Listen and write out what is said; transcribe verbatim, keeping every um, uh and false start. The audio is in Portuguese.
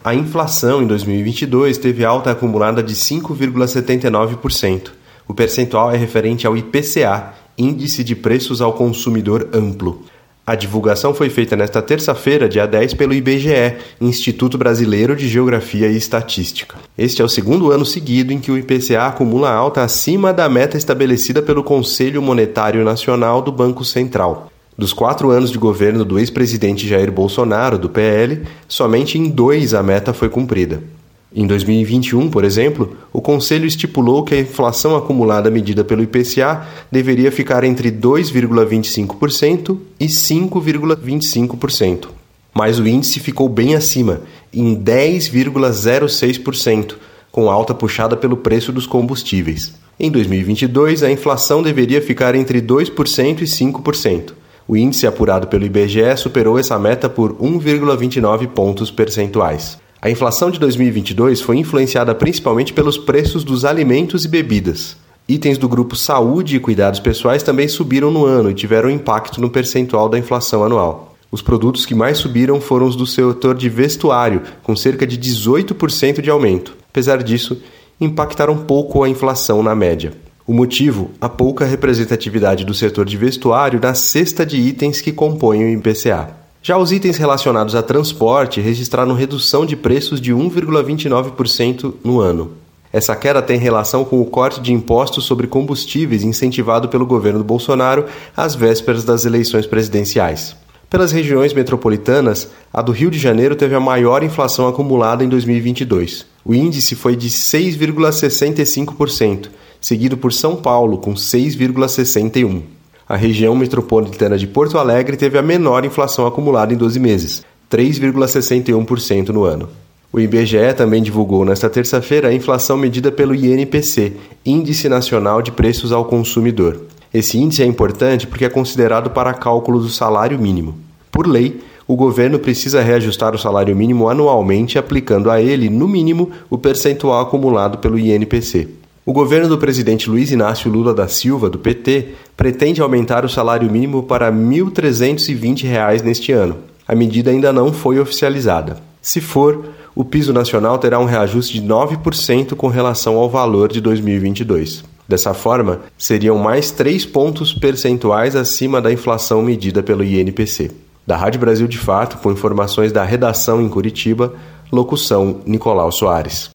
A inflação em dois mil e vinte e dois teve alta acumulada de cinco vírgula setenta e nove por cento. O percentual é referente ao I P C A, Índice de Preços ao Consumidor Amplo. A divulgação foi feita nesta terça-feira, dia dez, pelo I B G E, Instituto Brasileiro de Geografia e Estatística. Este é o segundo ano seguido em que o I P C A acumula alta acima da meta estabelecida pelo Conselho Monetário Nacional do Banco Central. Dos quatro anos de governo do ex-presidente Jair Bolsonaro, do P L, somente em dois a meta foi cumprida. Em dois mil e vinte e um, por exemplo, o Conselho estipulou que a inflação acumulada medida pelo I P C A deveria ficar entre dois vírgula vinte e cinco por cento e cinco vírgula vinte e cinco por cento. Mas o índice ficou bem acima, em dez vírgula zero seis por cento, com alta puxada pelo preço dos combustíveis. Em dois mil e vinte e dois, a inflação deveria ficar entre dois por cento e cinco por cento. O índice apurado pelo I B G E superou essa meta por um vírgula vinte e nove pontos percentuais. A inflação de dois mil e vinte e dois foi influenciada principalmente pelos preços dos alimentos e bebidas. Itens do grupo saúde e cuidados pessoais também subiram no ano e tiveram impacto no percentual da inflação anual. Os produtos que mais subiram foram os do setor de vestuário, com cerca de dezoito por cento de aumento. Apesar disso, impactaram pouco a inflação na média. O motivo, a pouca representatividade do setor de vestuário na cesta de itens que compõem o I P C A. Já os itens relacionados a transporte registraram redução de preços de um vírgula vinte e nove por cento no ano. Essa queda tem relação com o corte de impostos sobre combustíveis incentivado pelo governo Bolsonaro às vésperas das eleições presidenciais. Pelas regiões metropolitanas, a do Rio de Janeiro teve a maior inflação acumulada em dois mil e vinte e dois. O índice foi de seis vírgula sessenta e cinco por cento, seguido por São Paulo, com seis vírgula sessenta e um por cento. A região metropolitana de Porto Alegre teve a menor inflação acumulada em doze meses, três vírgula sessenta e um por cento no ano. O I B G E também divulgou nesta terça-feira a inflação medida pelo I N P C, Índice Nacional de Preços ao Consumidor. Esse índice é importante porque é considerado para cálculo do salário mínimo. Por lei, o governo precisa reajustar o salário mínimo anualmente, aplicando a ele, no mínimo, o percentual acumulado pelo I N P C. O governo do presidente Luiz Inácio Lula da Silva, do P T, pretende aumentar o salário mínimo para mil trezentos e vinte reais neste ano. A medida ainda não foi oficializada. Se for, o piso nacional terá um reajuste de nove por cento com relação ao valor de dois mil e vinte e dois. Dessa forma, seriam mais três pontos percentuais acima da inflação medida pelo I N P C. Da Rádio Brasil de Fato, com informações da redação em Curitiba, locução Nicolau Soares.